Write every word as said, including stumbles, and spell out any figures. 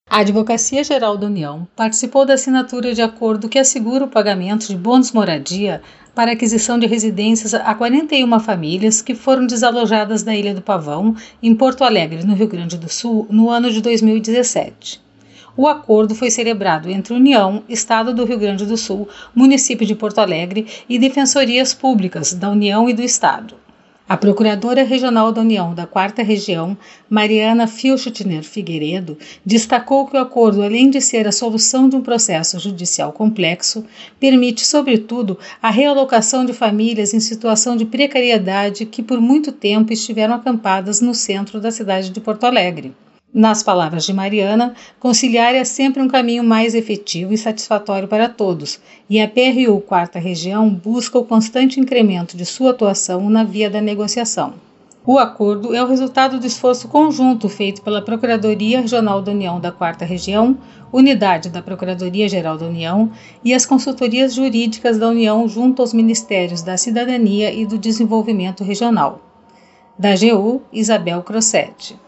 A Advocacia Geral da União participou da assinatura de acordo que assegura o pagamento de bônus moradia para aquisição de residências a quarenta e uma famílias que foram desalojadas da Ilha do Pavão, em Porto Alegre, no Rio Grande do Sul, no ano de dois mil e dezessete. O acordo foi celebrado entre União, Estado do Rio Grande do Sul, Município de Porto Alegre e Defensorias Públicas da União e do Estado. A Procuradora Regional da União da quarta Região, Mariana Filchutner Figueiredo, destacou que o acordo, além de ser a solução de um processo judicial complexo, permite, sobretudo, a realocação de famílias em situação de precariedade que por muito tempo estiveram acampadas no centro da cidade de Porto Alegre. Nas palavras de Mariana, conciliar é sempre um caminho mais efetivo e satisfatório para todos, e a P R U quarta Região busca o constante incremento de sua atuação na via da negociação. O acordo é o resultado do esforço conjunto feito pela Procuradoria Regional da União da quarta Região, Unidade da Procuradoria-Geral da União e as consultorias jurídicas da União junto aos Ministérios da Cidadania e do Desenvolvimento Regional. Da A G U, Isabel Crossetti.